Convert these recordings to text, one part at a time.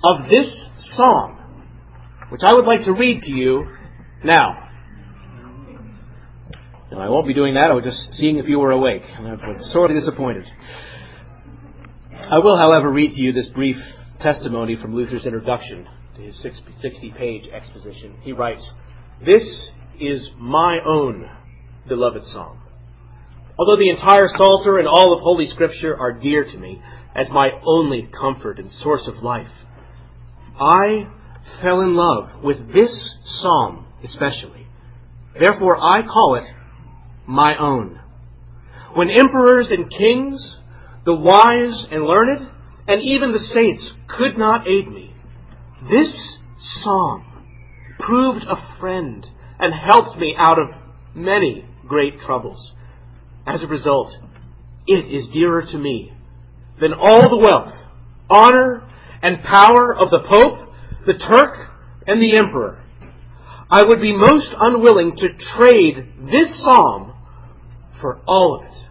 of this psalm, which I would like to read to you now. No, I won't be doing that. I was just seeing if you were awake. I was sorely disappointed. I will, however, read to you this brief testimony from Luther's introduction to his 60-page exposition. He writes, "This is my own beloved psalm. Although the entire Psalter and all of Holy Scripture are dear to me as my only comfort and source of life, I fell in love with this psalm especially. Therefore I call it my own. When emperors and kings, the wise and learned, and even the saints could not aid me, this psalm proved a friend and helped me out of many great troubles. As a result, it is dearer to me than all the wealth, honor, and power of the Pope, the Turk, and the Emperor. I would be most unwilling to trade this psalm for all of it."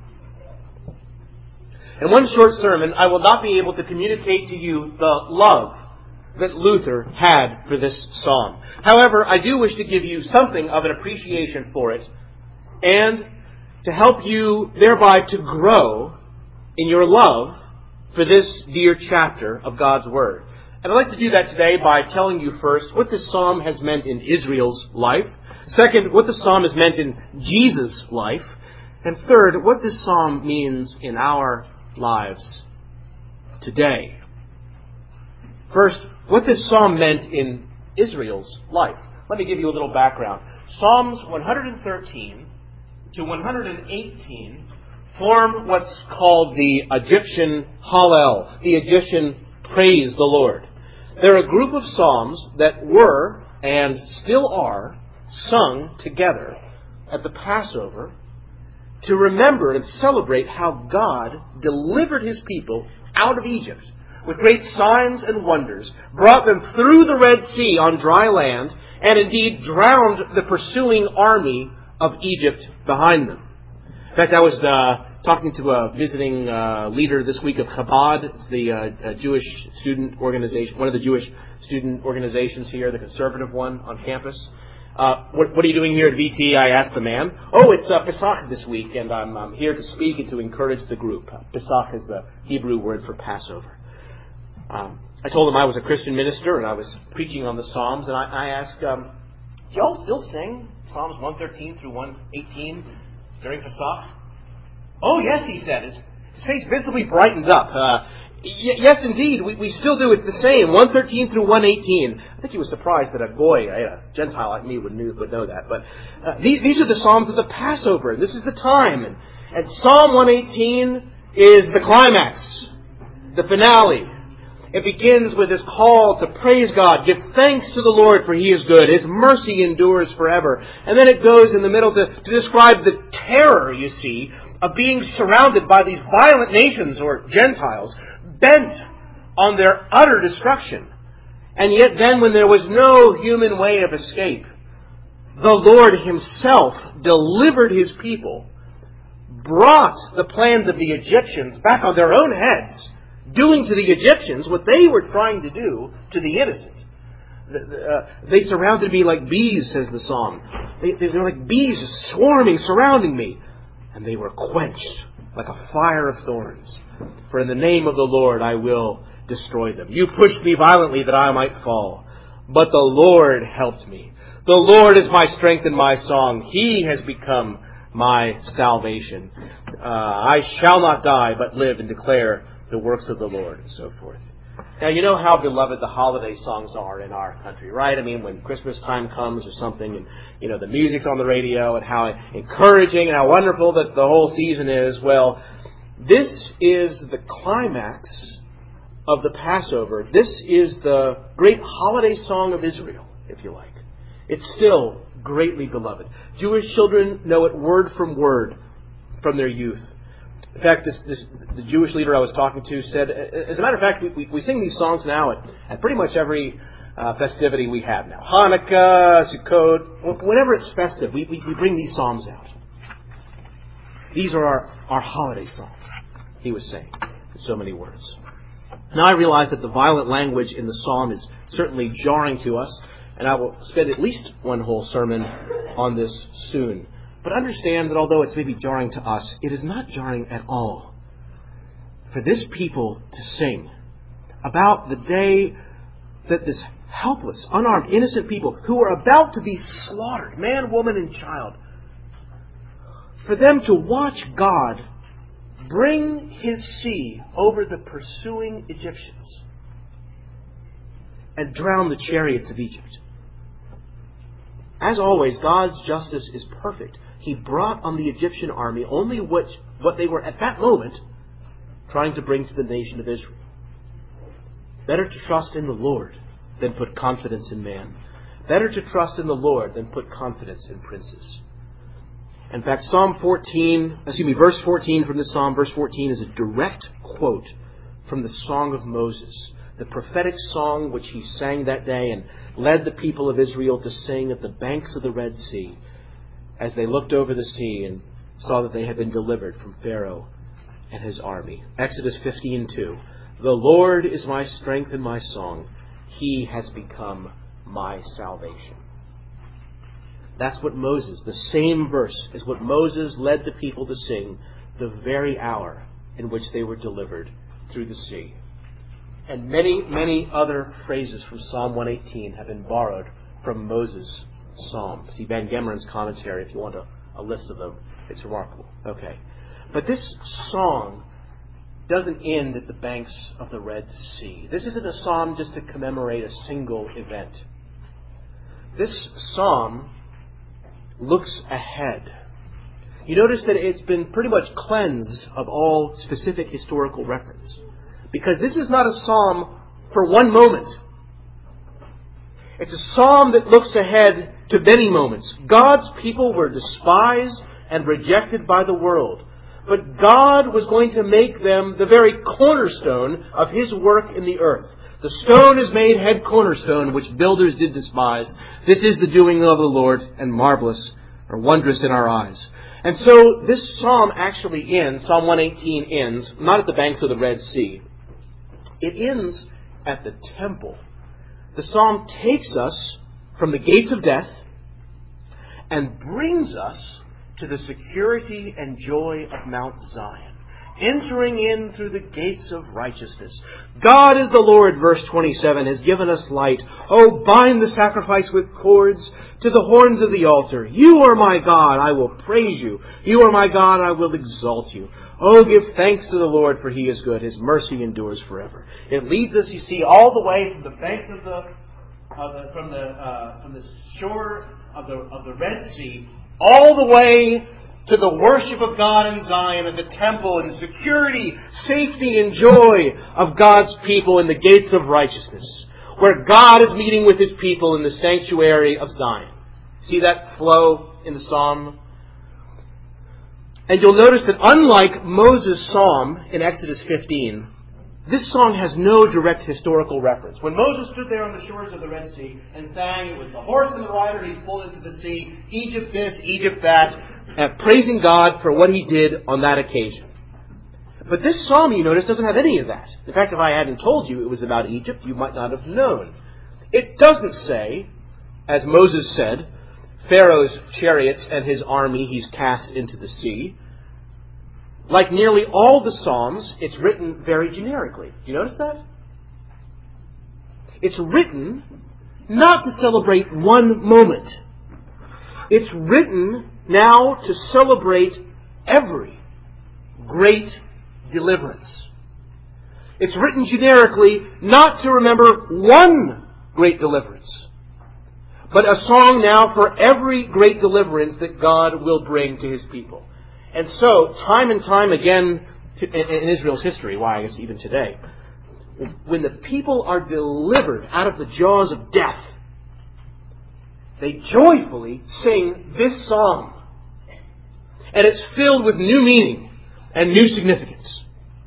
In one short sermon, I will not be able to communicate to you the love that Luther had for this psalm. However, I do wish to give you something of an appreciation for it, and to help you thereby to grow in your love for this dear chapter of God's Word. And I'd like to do that today by telling you first what this psalm has meant in Israel's life. Second, what the psalm has meant in Jesus' life. And third, what this psalm means in our lives today. First, what this psalm meant in Israel's life. Let me give you a little background. Psalms 113 to 118 form what's called the Egyptian Hallel, the Egyptian Praise the Lord. They're a group of psalms that were, and still are, sung together at the Passover to remember and celebrate how God delivered His people out of Egypt with great signs and wonders, brought them through the Red Sea on dry land, and indeed drowned the pursuing army of Egypt behind them. In fact, I was talking to a visiting leader this week of Chabad. It's the Jewish student organization, one of the Jewish student organizations here, the conservative one on campus. What are you doing here at VT? I asked the man. Oh, it's Pesach this week, and I'm here to speak and to encourage the group. Pesach is the Hebrew word for Passover. I told him I was a Christian minister, and I was preaching on the Psalms, and I asked, do y'all still sing Psalms 113 through 118 during Pesach? "Oh, yes," he said. His face visibly brightened up. Yes, indeed, we still do. It's the same, 113 through 118. I think he was surprised that a goy, a Gentile like me, would know that. But these are the Psalms of the Passover. This is the time. And Psalm 118 is the climax, the finale. It begins with his call to praise God, give thanks to the Lord for He is good. His mercy endures forever. And then it goes in the middle to describe the terror, you see, of being surrounded by these violent nations or Gentiles, bent on their utter destruction. And yet then, when there was no human way of escape, the Lord Himself delivered His people, brought the plans of the Egyptians back on their own heads, doing to the Egyptians what they were trying to do to the innocent. They surrounded me like bees, says the psalm. They're like bees swarming, surrounding me. And they were quenched like a fire of thorns. For in the name of the Lord I will destroy them. You pushed me violently that I might fall, but the Lord helped me. The Lord is my strength and my song. He has become my salvation. I shall not die, but live and declare the works of the Lord, and so forth. Now, you know how beloved the holiday songs are in our country, right? I mean, when Christmas time comes or something, and, you know, the music's on the radio, and how encouraging and how wonderful that the whole season is. Well, this is the climax of the Passover. This is the great holiday song of Israel, if you like. It's still greatly beloved. Jewish children know it word from word from their youth. In fact, the Jewish leader I was talking to said, as a matter of fact, we sing these songs now at pretty much every festivity we have now. Hanukkah, Sukkot, whenever it's festive, we bring these psalms out. These are our holiday songs, he was saying, in so many words. Now I realize that the violent language in the psalm is certainly jarring to us, and I will spend at least one whole sermon on this soon. But understand that although it's maybe jarring to us, it is not jarring at all for this people to sing about the day that this helpless, unarmed, innocent people who are about to be slaughtered, man, woman, and child, for them to watch God bring His sea over the pursuing Egyptians and drown the chariots of Egypt. As always, God's justice is perfect. He brought on the Egyptian army only what they were at that moment trying to bring to the nation of Israel. Better to trust in the Lord than put confidence in man. Better to trust in the Lord than put confidence in princes. In fact, verse 14 from this psalm, verse 14 is a direct quote from the Song of Moses, the prophetic song which he sang that day and led the people of Israel to sing at the banks of the Red Sea as they looked over the sea and saw that they had been delivered from Pharaoh and his army. Exodus 15:2. The Lord is my strength and my song. He has become my salvation. That's what Moses, the same verse, is what Moses led the people to sing the very hour in which they were delivered through the sea. And many, many other phrases from Psalm 118 have been borrowed from Moses' psalm. See Van Gemmeren's commentary if you want a list of them. It's remarkable. Okay. But this song doesn't end at the banks of the Red Sea. This isn't a psalm just to commemorate a single event. This psalm looks ahead. You notice that it's been pretty much cleansed of all specific historical reference. Because this is not a psalm for one moment. It's a psalm that looks ahead to many moments. God's people were despised and rejected by the world. But God was going to make them the very cornerstone of His work in the earth. The stone is made head cornerstone, which builders did despise. This is the doing of the Lord, and marvelous or wondrous in our eyes. And so this psalm actually ends, Psalm 118 ends, not at the banks of the Red Sea. It ends at the temple. The psalm takes us from the gates of death and brings us to the security and joy of Mount Zion, entering in through the gates of righteousness. God is the Lord, verse 27, has given us light. Oh, bind the sacrifice with cords to the horns of the altar. You are my God, I will praise you. You are my God, I will exalt you. Oh, give thanks to the Lord, for He is good. His mercy endures forever. It leads us, you see, all the way from the banks from the shore of the Red Sea, all the way to the worship of God in Zion, at the temple, and security, safety, and joy of God's people in the gates of righteousness, where God is meeting with His people in the sanctuary of Zion. See that flow in the psalm? And you'll notice that unlike Moses' psalm in Exodus 15, this song has no direct historical reference. When Moses stood there on the shores of the Red Sea and sang, it was the horse and the rider He pulled into the sea, Egypt this, Egypt that, praising God for what He did on that occasion. But this psalm, you notice, doesn't have any of that. In fact, if I hadn't told you it was about Egypt, you might not have known. It doesn't say, as Moses said, Pharaoh's chariots and his army He's cast into the sea. Like nearly all the Psalms, it's written very generically. Do you notice that? It's written not to celebrate one moment. It's written now to celebrate every great deliverance. It's written generically not to remember one great deliverance, but a song now for every great deliverance that God will bring to His people. And so, time and time again in Israel's history, why I guess even today, when the people are delivered out of the jaws of death, they joyfully sing this psalm. And it's filled with new meaning and new significance.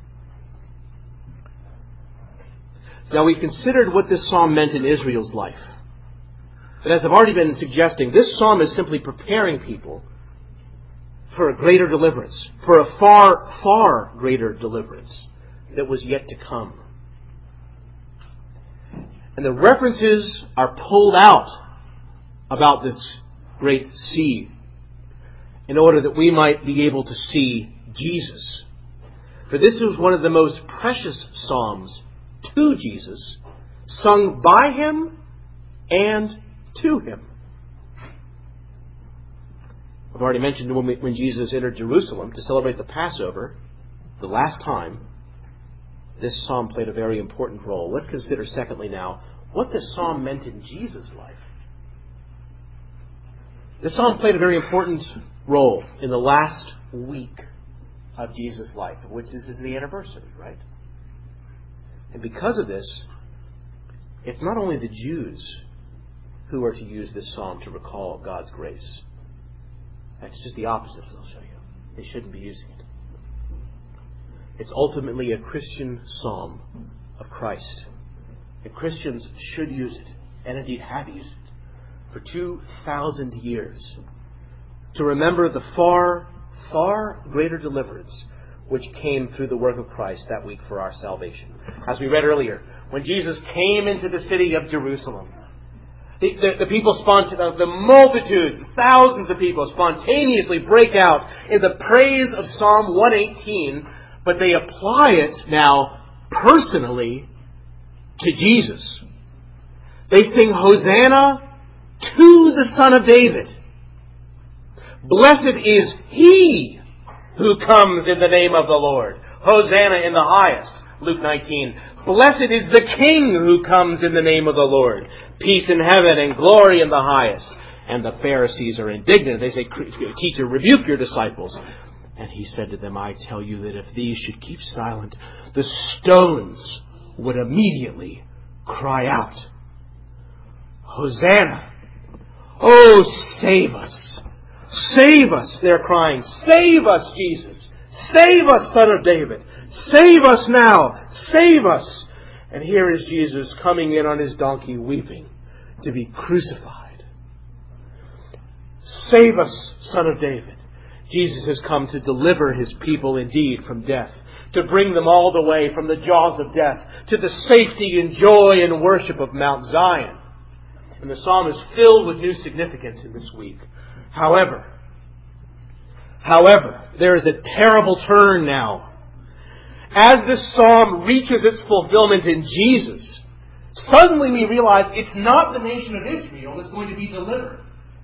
Now, we've considered what this psalm meant in Israel's life. But as I've already been suggesting, this psalm is simply preparing people for a greater deliverance, for a far, far greater deliverance that was yet to come. And the references are pulled out about this great sea in order that we might be able to see Jesus. For this was one of the most precious psalms to Jesus, sung by Him and to Him. I've already mentioned when Jesus entered Jerusalem to celebrate the Passover, the last time, this psalm played a very important role. Let's consider, secondly now, what this psalm meant in Jesus' life. This psalm played a very important role in the last week of Jesus' life, which is the anniversary, right? And because of this, it's not only the Jews who are to use this psalm to recall God's grace. That's just the opposite, as I'll show you. They shouldn't be using it. It's ultimately a Christian psalm of Christ. And Christians should use it, and indeed have used it, for 2,000 years to remember the far, far greater deliverance which came through the work of Christ that week for our salvation. As we read earlier, when Jesus came into the city of Jerusalem, the people, the multitudes, thousands of people spontaneously break out in the praise of Psalm 118, but they apply it now personally to Jesus. They sing Hosanna to the Son of David. Blessed is He who comes in the name of the Lord. Hosanna in the highest. Luke 19. Blessed is the King who comes in the name of the Lord. Peace in heaven and glory in the highest. And the Pharisees are indignant. They say, Teacher, rebuke your disciples. And He said to them, I tell you that if these should keep silent, the stones would immediately cry out, Hosanna! Oh, save us! Save us! They're crying, save us, Jesus! Save us, Son of David! Save us now! Save us! And here is Jesus coming in on His donkey, weeping, to be crucified. Save us, Son of David! Jesus has come to deliver His people indeed from death, to bring them all the way from the jaws of death to the safety and joy and worship of Mount Zion. And the psalm is filled with new significance in this week. However, there is a terrible turn now. As this psalm reaches its fulfillment in Jesus, suddenly we realize it's not the nation of Israel that's going to be delivered.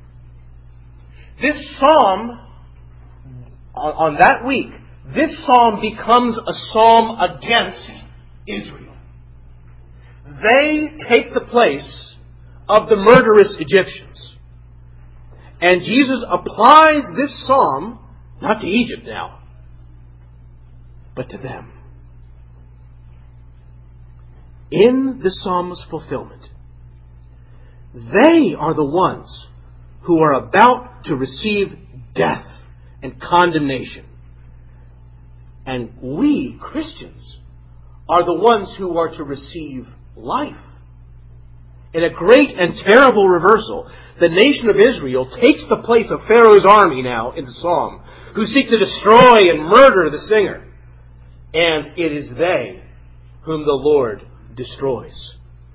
This psalm, on that week, this psalm becomes a psalm against Israel. They take the place of the murderous Egyptians. And Jesus applies this psalm, not to Egypt now, but to them. In the psalm's fulfillment, they are the ones who are about to receive death and condemnation. And we, Christians, are the ones who are to receive life. In a great and terrible reversal, the nation of Israel takes the place of Pharaoh's army now in the psalm, who seek to destroy and murder the singer. And it is they whom the Lord destroys.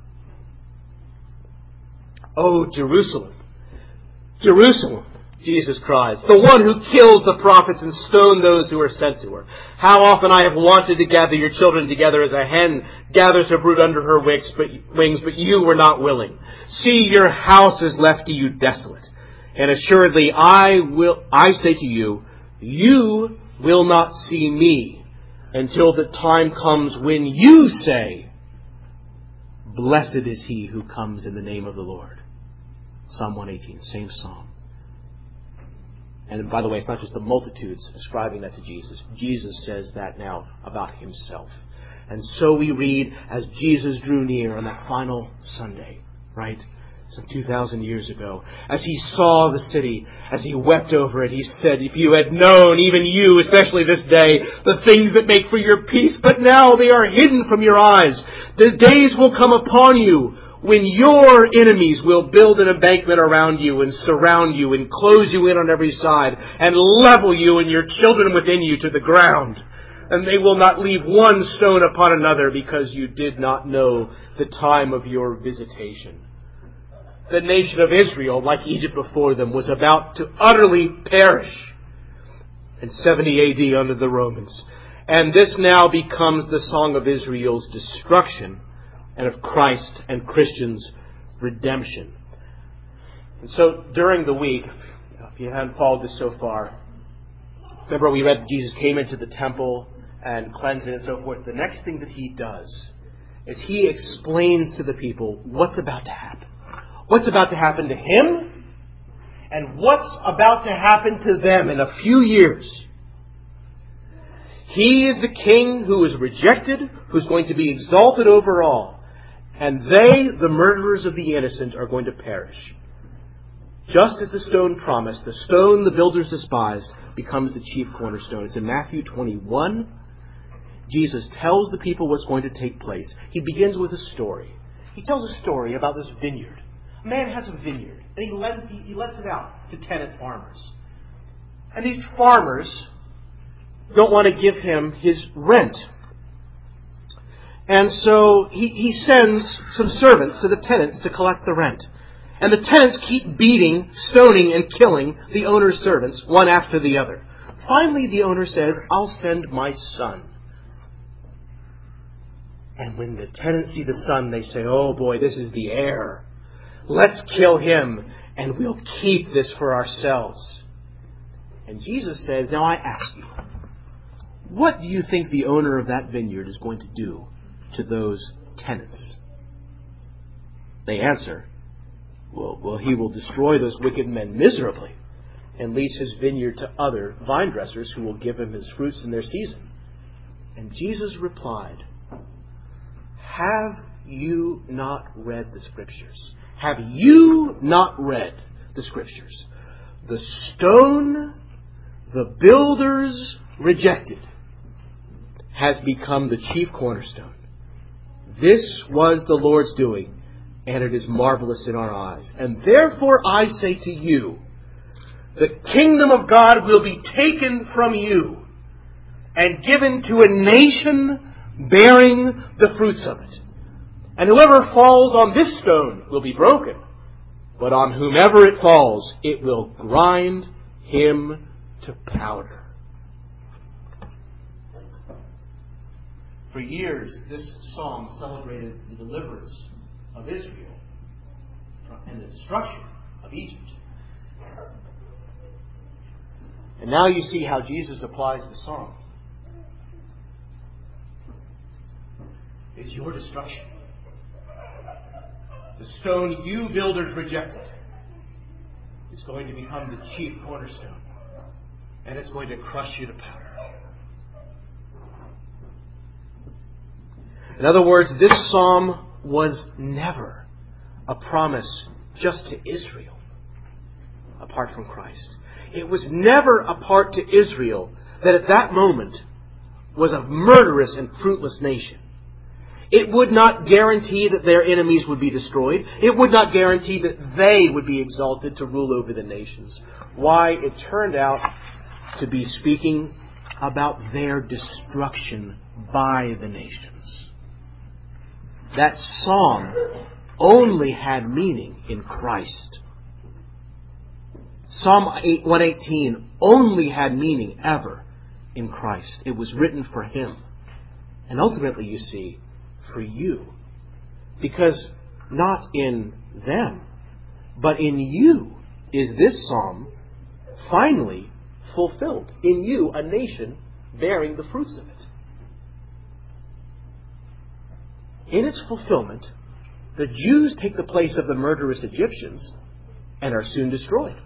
Oh, Jerusalem, Jerusalem, Jesus cries, the one who killed the prophets and stoned those who were sent to her. How often I have wanted to gather your children together as a hen gathers her brood under her wings, but you were not willing. See, your house is left to you desolate. And assuredly, I say to you, you will not see me until the time comes when you say, blessed is he who comes in the name of the Lord. Psalm 118, same psalm. And by the way, it's not just the multitudes ascribing that to Jesus. Jesus says that now about Himself. And so we read as Jesus drew near on that final Sunday, right? Some 2,000 years ago. As He saw the city, as He wept over it, He said, if you had known, even you, especially this day, the things that make for your peace, but now they are hidden from your eyes. The days will come upon you when your enemies will build an embankment around you and surround you and close you in on every side and level you and your children within you to the ground. and they will not leave one stone upon another, because you did not know the time of your visitation. The nation of Israel, like Egypt before them, was about to utterly perish in 70 AD under the Romans. And this now becomes the song of Israel's destruction and of Christ and Christians' redemption. And so during the week, if you haven't followed this so far, remember we read that Jesus came into the temple and cleansed it and so forth. The next thing that he does is he explains to the people what's about to happen. What's about to happen to him and what's about to happen to them in a few years. He is the king who is rejected, who's going to be exalted over all. And they, the murderers of the innocent, are going to perish. Just as the stone promised, the stone the builders despised becomes the chief cornerstone. It's in Matthew 21. Jesus tells the people what's going to take place. He begins with a story. He tells a story about this vineyard. A man has a vineyard, and he lets it out to tenant farmers. And these farmers don't want to give him his rent. And so he sends some servants to the tenants to collect the rent. And the tenants keep beating, stoning, and killing the owner's servants, one after the other. Finally, the owner says, "I'll send my son." And when the tenants see the son, they say, "Oh boy, this is the heir. Let's kill him, and we'll keep this for ourselves." And Jesus says, "Now I ask you, what do you think the owner of that vineyard is going to do to those tenants?" They answer, well, he will destroy those wicked men miserably and lease his vineyard to other vine dressers who will give him his fruits in their season. And Jesus replied, "Have you not read the Scriptures? Have you not read the Scriptures? The stone the builders rejected has become the chief cornerstone. This was the Lord's doing, and it is marvelous in our eyes. And therefore I say to you, the kingdom of God will be taken from you and given to a nation bearing the fruits of it. And whoever falls on this stone will be broken, but on whomever it falls, it will grind him to powder." For years, this psalm celebrated the deliverance of Israel and the destruction of Egypt. And now you see how Jesus applies the psalm. It's your destruction. The stone you builders rejected is going to become the chief cornerstone, and it's going to crush you to powder. In other words, this psalm was never a promise just to Israel apart from Christ. It was never a part to Israel that at that moment was a murderous and fruitless nation. It would not guarantee that their enemies would be destroyed. It would not guarantee that they would be exalted to rule over the nations. Why? It turned out to be speaking about their destruction by the nations. That psalm only had meaning in Christ. Psalm 118 only had meaning ever in Christ. It was written for Him. And ultimately, you see, for you. Because not in them, but in you is this psalm finally fulfilled. In you, a nation bearing the fruits of it. In its fulfillment, the Jews take the place of the murderous Egyptians and are soon destroyed.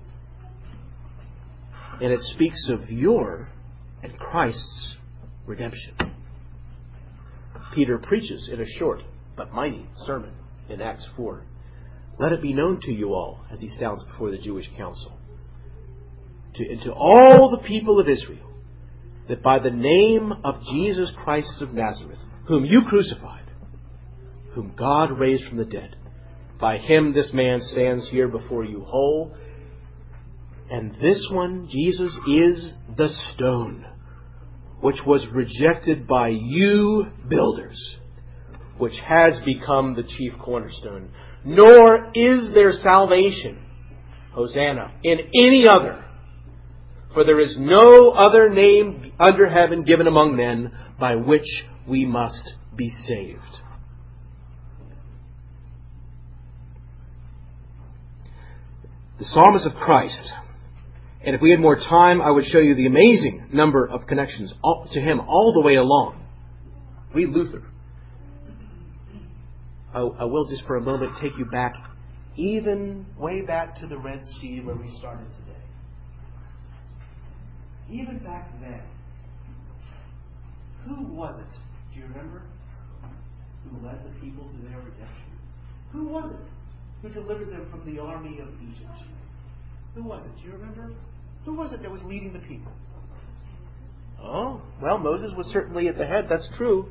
And it speaks of your and Christ's redemption. Peter preaches in a short but mighty sermon in Acts 4. Let it be known to you all, as he stands before the Jewish council, and to all the people of Israel, that by the name of Jesus Christ of Nazareth, whom you crucified, whom God raised from the dead, by Him this man stands here before you whole. And this one, Jesus, is the stone which was rejected by you builders, which has become the chief cornerstone. Nor is there salvation, Hosanna, in any other. For there is no other name under heaven given among men by which we must be saved. The Psalm is of Christ. And if we had more time, I would show you the amazing number of connections to Him all the way along. Read Luther. I will just for a moment take you back, even way back to the Red Sea where we started today. Even back then, who was it? Do you remember? Who led the people to their redemption? Who was it who delivered them from the army of Egypt? Who was it? Do you remember? Who was it that was leading the people? Oh, well, Moses was certainly at the head. That's true.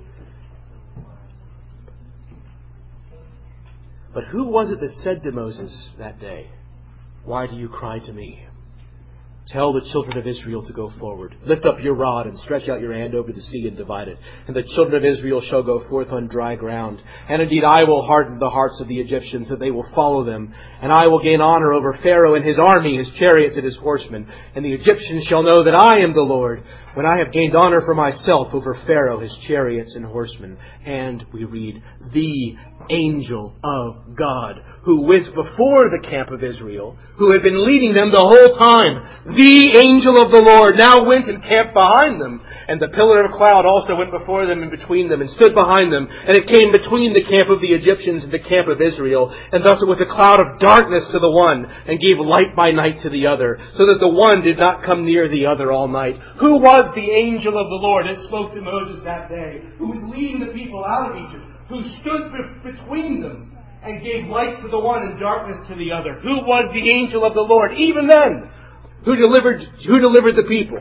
But who was it that said to Moses that day, "Why do you cry to me? Tell the children of Israel to go forward. Lift up your rod and stretch out your hand over the sea and divide it. And the children of Israel shall go forth on dry ground. And indeed I will harden the hearts of the Egyptians, that they will follow them. And I will gain honor over Pharaoh and his army, his chariots and his horsemen. And the Egyptians shall know that I am the Lord, when I have gained honor for myself over Pharaoh, his chariots and horsemen." And we read, the angel of God, who went before the camp of Israel, who had been leading them the whole time, the angel of the Lord now went and camped behind them. And the pillar of cloud also went before them and between them and stood behind them. And it came between the camp of the Egyptians and the camp of Israel. And thus it was a cloud of darkness to the one and gave light by night to the other, so that the one did not come near the other all night. Who was the angel of the Lord that spoke to Moses that day, who was leading the people out of Egypt, who stood between them and gave light to the one and darkness to the other? Who was the angel of the Lord, even then, who delivered the people?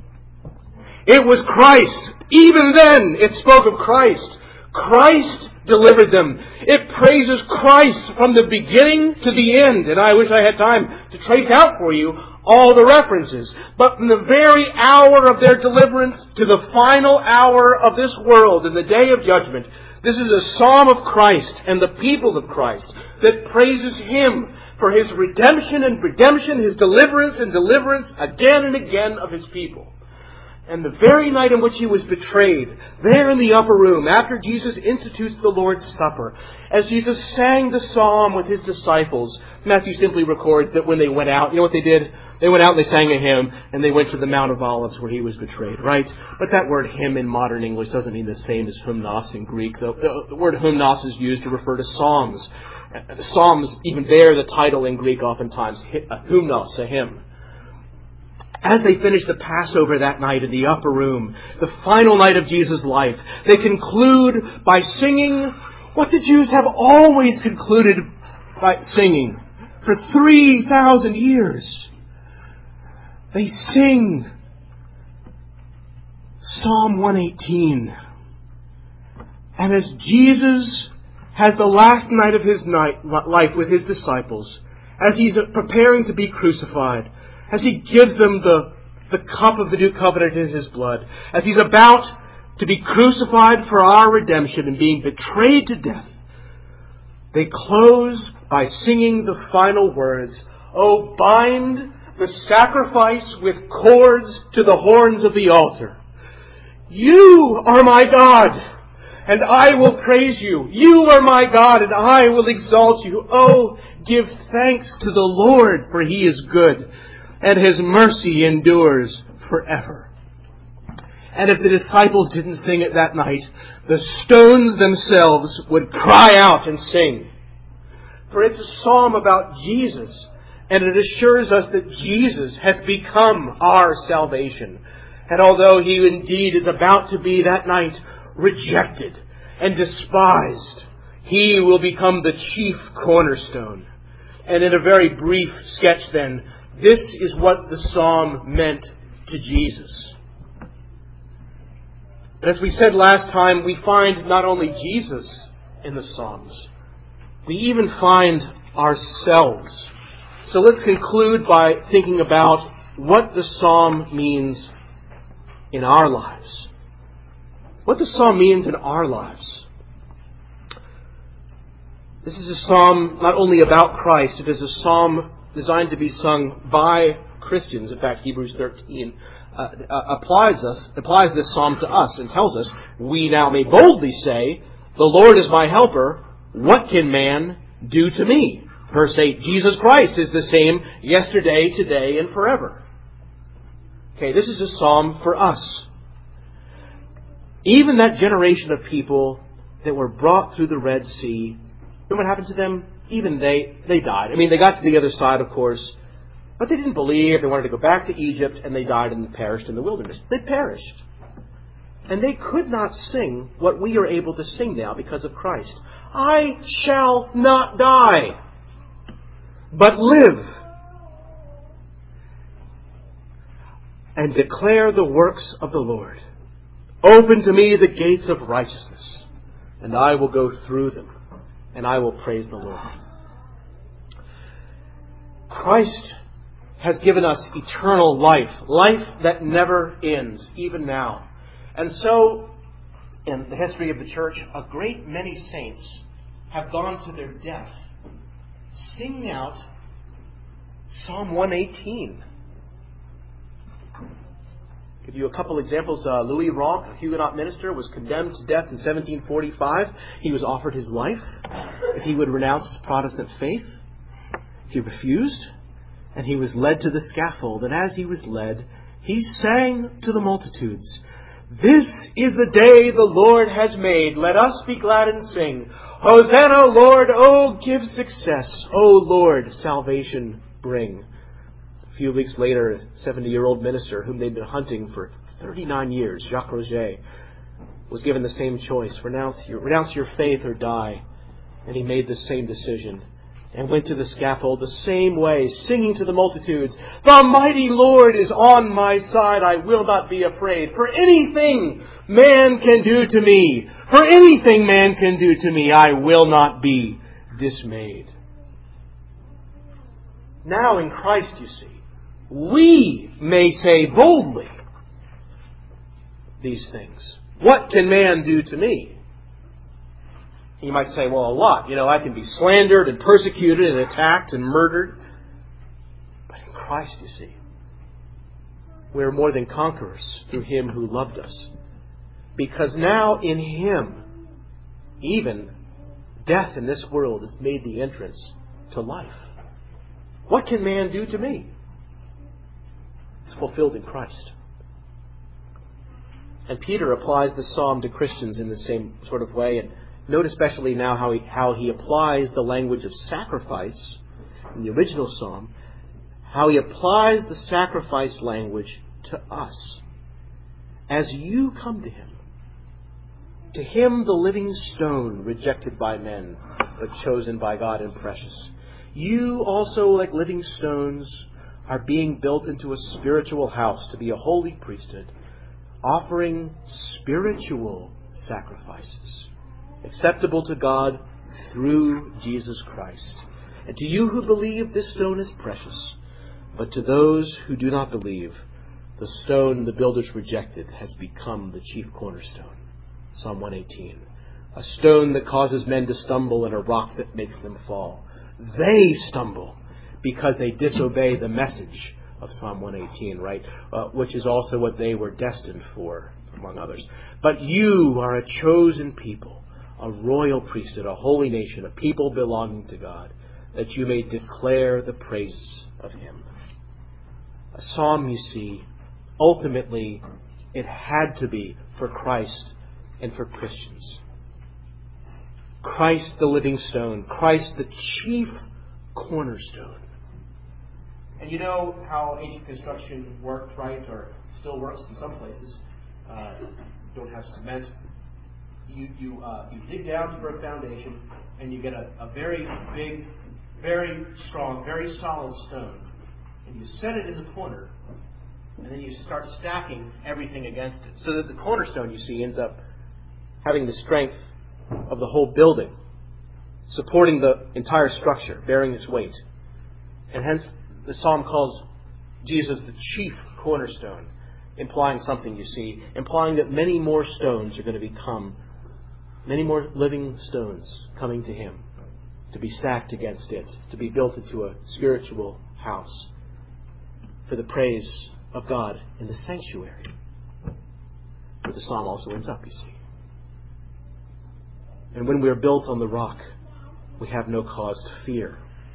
It was Christ. Even then, it spoke of Christ. Christ delivered them. It praises Christ from the beginning to the end. And I wish I had time to trace out for you all the references. But from the very hour of their deliverance to the final hour of this world in the day of judgment, this is a psalm of Christ and the people of Christ that praises Him for His redemption and redemption, His deliverance and deliverance again and again of His people. And the very night in which He was betrayed, there in the upper room, after Jesus institutes the Lord's Supper, as Jesus sang the psalm with His disciples, Matthew simply records that when they went out, you know what they did? They went out and they sang a hymn, and they went to the Mount of Olives where He was betrayed, right? But that word hymn in modern English doesn't mean the same as hymnos in Greek. The word hymnos is used to refer to psalms. Psalms, even bear the title in Greek oftentimes, hymnos, a hymn. As they finished the Passover that night in the upper room, the final night of Jesus' life, they conclude by singing what the Jews have always concluded by singing for 3,000 years. They sing Psalm 118. And as Jesus has the last night of His life with His disciples, as He's preparing to be crucified, as He gives them the cup of the new covenant in His blood, as He's about to be crucified for our redemption and being betrayed to death, they close by singing the final words, "Oh, bind the sacrifice with cords to the horns of the altar. You are my God, and I will praise you. You are my God, and I will exalt you. Oh, give thanks to the Lord, for He is good, and His mercy endures forever." And if the disciples didn't sing it that night, the stones themselves would cry out and sing. For it's a psalm about Jesus, and it assures us that Jesus has become our salvation. And although He indeed is about to be that night rejected and despised, He will become the chief cornerstone. And in a very brief sketch then, this is what the psalm meant to Jesus. As we said last time, we find not only Jesus in the Psalms, we even find ourselves. So let's conclude by thinking about what the Psalm means in our lives. What the psalm means in our lives. This is a psalm not only about Christ, it is a psalm designed to be sung by Christians. In fact, Hebrews 13 applies this psalm to us and tells us, we now may boldly say, the Lord is my helper. What can man do to me? Verse 8, Jesus Christ is the same yesterday, today, and forever. Okay, this is a psalm for us. Even that generation of people that were brought through the Red Sea, you know what happened to them? Even they died. I mean, they got to the other side, of course, but they didn't believe. They wanted to go back to Egypt, and they died and perished in the wilderness. They perished. And they could not sing what we are able to sing now because of Christ. I shall not die, but live and declare the works of the Lord. Open to me the gates of righteousness, and I will go through them, and I will praise the Lord. Christ has given us eternal life, life that never ends, even now. And so, in the history of the church, a great many saints have gone to their death singing out Psalm 118. Give you a couple examples. Louis Ranc, a Huguenot minister, was condemned to death in 1745. He was offered his life if he would renounce his Protestant faith. He refused, and he was led to the scaffold. And as he was led, he sang to the multitudes, "This is the day the Lord has made. Let us be glad and sing. Hosanna, Lord, oh, give success. O Lord, salvation bring." A few weeks later, a 70-year-old minister whom they'd been hunting for 39 years, Jacques Roger, was given the same choice. Renounce your faith or die. And he made the same decision and went to the scaffold the same way, singing to the multitudes, "The mighty Lord is on my side. I will not be afraid. For anything man can do to me, for anything man can do to me, I will not be dismayed." Now in Christ, you see, we may say boldly these things. What can man do to me? You might say, well, a lot. I can be slandered and persecuted and attacked and murdered. But in Christ, you see, we're more than conquerors through Him who loved us. Because now in Him, even death in this world has made the entrance to life. What can man do to me? It's fulfilled in Christ. And Peter applies the psalm to Christians in the same sort of way. And note especially now how he applies the language of sacrifice in the original psalm, how he applies the sacrifice language to us. As you come to Him the living stone, rejected by men, but chosen by God and precious. You also, like living stones, are being built into a spiritual house to be a holy priesthood, offering spiritual sacrifices, acceptable to God through Jesus Christ. And to you who believe, this stone is precious. But to those who do not believe, the stone the builders rejected has become the chief cornerstone. Psalm 118. A stone that causes men to stumble and a rock that makes them fall. They stumble because they disobey the message of Psalm 118, right? Which is also what they were destined for, among others. But you are a chosen people, a royal priesthood, a holy nation, a people belonging to God, that you may declare the praises of Him. A psalm, you see, ultimately, it had to be for Christ and for Christians. Christ the living stone, Christ the chief cornerstone. And you know how ancient construction worked, right? Or still works in some places. Don't have cement. You dig down for a foundation, and you get a very big, very strong, very solid stone. And you set it in the corner, and then you start stacking everything against it. So that the cornerstone, you see, ends up having the strength of the whole building, supporting the entire structure, bearing its weight. And hence, the psalm calls Jesus the chief cornerstone. implying something, you see, implying that many more stones are going to become, many more living stones coming to him, to be stacked against it, to be built into a spiritual house for the praise of God in the sanctuary, where the psalm also ends up, you see. And when we are built on the rock, we have no cause to fear.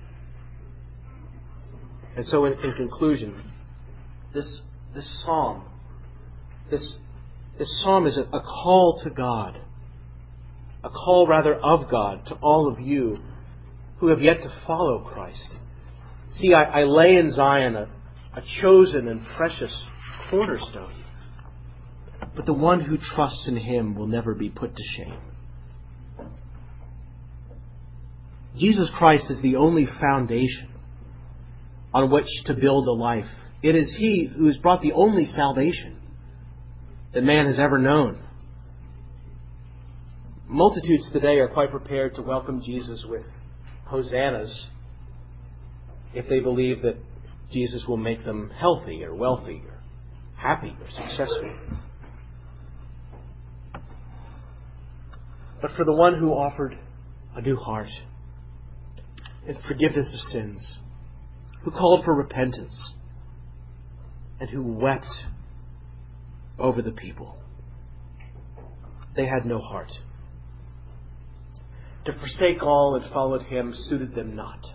And so in conclusion, this psalm is a call to God, a call rather of God to all of you who have yet to follow Christ. See, I lay in Zion a chosen and precious cornerstone, but the one who trusts in him will never be put to shame. Jesus Christ is the only foundation on which to build a life. It is He who has brought the only salvation that man has ever known. Multitudes today are quite prepared to welcome Jesus with hosannas if they believe that Jesus will make them healthy or wealthy or happy or successful. But for the one who offered a new heart and forgiveness of sins, who called for repentance, and who wept over the people, they had no heart. To forsake all and follow him suited them not.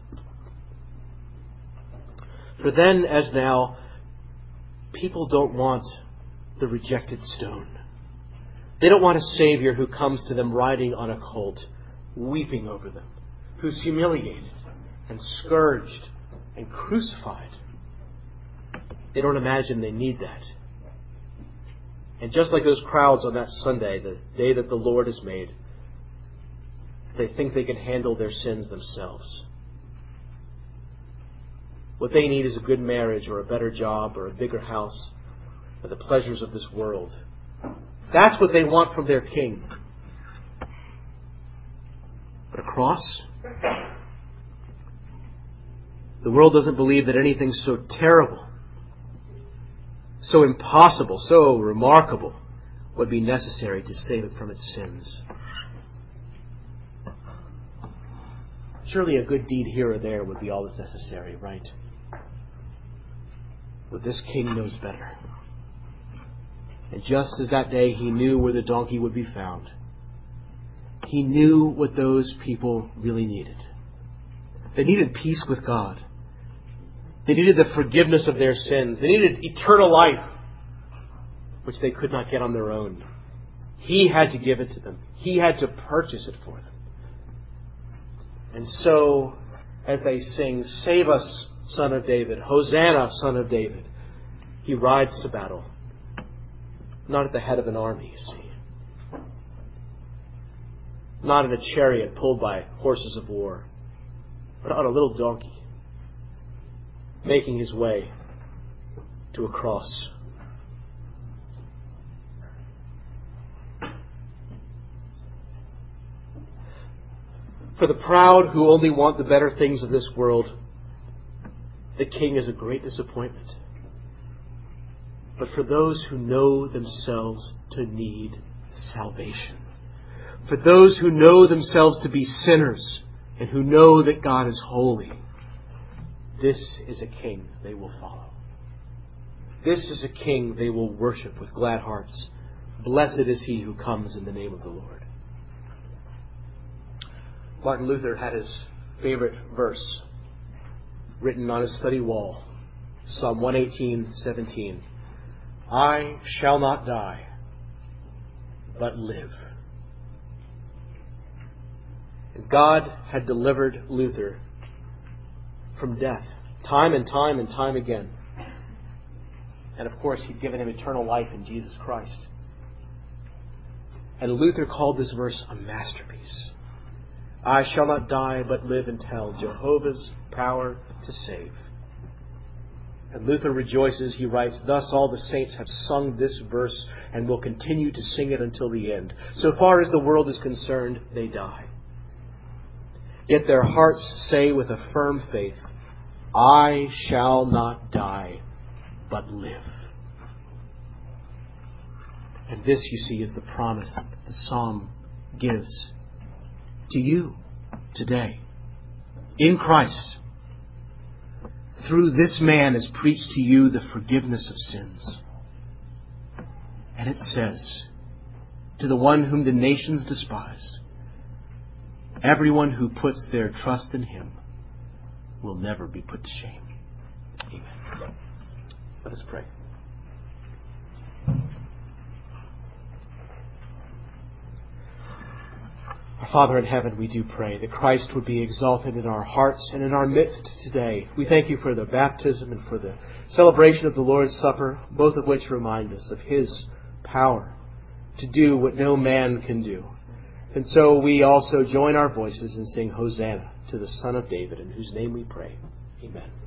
For then, as now, people don't want the rejected stone. They don't want a Savior who comes to them riding on a colt, weeping over them, who's humiliated and scourged and crucified. They don't imagine they need that. And just like those crowds on that Sunday, the day that the Lord has made, they think they can handle their sins themselves. What they need is a good marriage or a better job or a bigger house or the pleasures of this world. That's what they want from their king. But a cross? The world doesn't believe that anything so terrible, so impossible, so remarkable would be necessary to save it from its sins. Surely a good deed here or there would be all that's necessary, right? But this king knows better. And just as that day he knew where the donkey would be found, he knew what those people really needed. They needed peace with God. They needed the forgiveness of their sins. They needed eternal life, which they could not get on their own. He had to give it to them. He had to purchase it for them. And so, as they sing, "Save us, Son of David, Hosanna, Son of David," he rides to battle. Not at the head of an army, you see. Not in a chariot pulled by horses of war, but on a little donkey, making his way to a cross. For the proud who only want the better things of this world, the king is a great disappointment. But for those who know themselves to need salvation, for those who know themselves to be sinners and who know that God is holy, this is a king they will follow. This is a king they will worship with glad hearts. Blessed is he who comes in the name of the Lord. Martin Luther had his favorite verse written on his study wall, Psalm 118:17. "I shall not die, but live." And God had delivered Luther from death time and time and time again. And of course, He'd given him eternal life in Jesus Christ. And Luther called this verse a masterpiece. "I shall not die, but live and tell Jehovah's power to save." And Luther rejoices, he writes, "Thus all the saints have sung this verse and will continue to sing it until the end. So far as the world is concerned, they die. Yet their hearts say with a firm faith, 'I shall not die, but live.'" And this, you see, is the promise that the psalm gives to you today. In Christ, through this man is preached to you the forgiveness of sins. And it says, to the one whom the nations despised, everyone who puts their trust in him will never be put to shame. Amen. Let us pray. Our Father in heaven, we do pray that Christ would be exalted in our hearts and in our midst today. We thank you for the baptism and for the celebration of the Lord's Supper, both of which remind us of His power to do what no man can do. And so we also join our voices and sing Hosanna to the Son of David, in whose name we pray. Amen.